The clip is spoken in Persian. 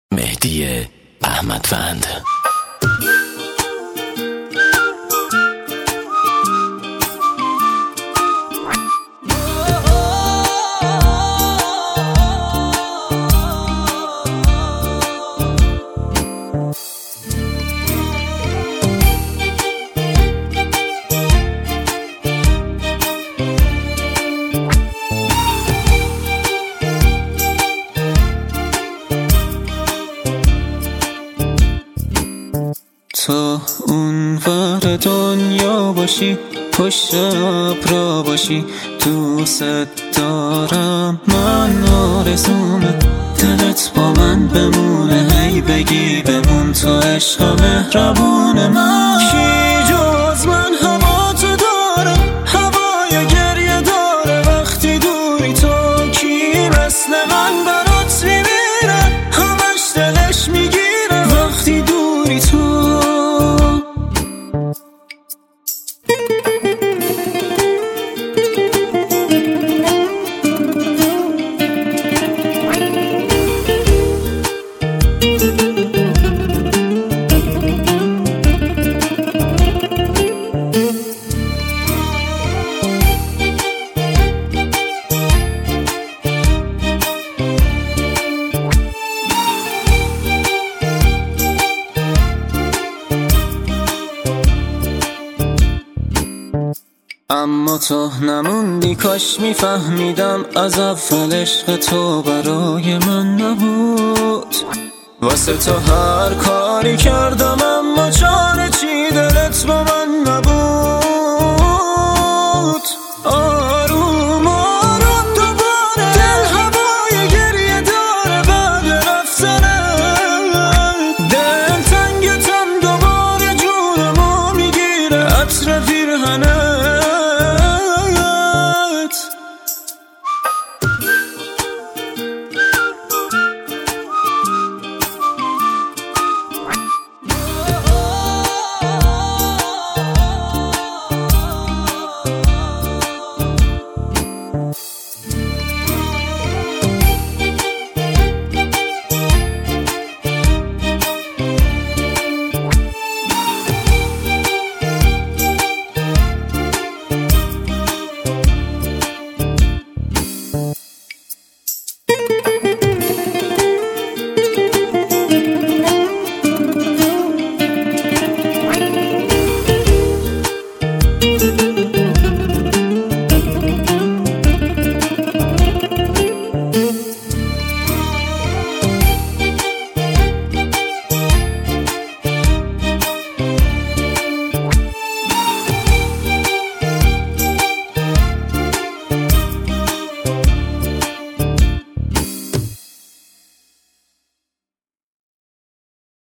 مهدی احمدوند. تو اون ور دنیا باشی، پشت ابرا باشی، دوست دارم، من آرزومه دلت با من بمونه، هی بگی بمون تو عشق مهربون من. کی جز من هوا تو داره، هوای گریه داره وقتی دوری تو، کی مثل من برات میمیره، همش دلش میگیره وقتی دوری تو. اما تو نموندی، کاش میفهمیدم از اول عشق تو برای من نبود. واسه تو هر کاری کردم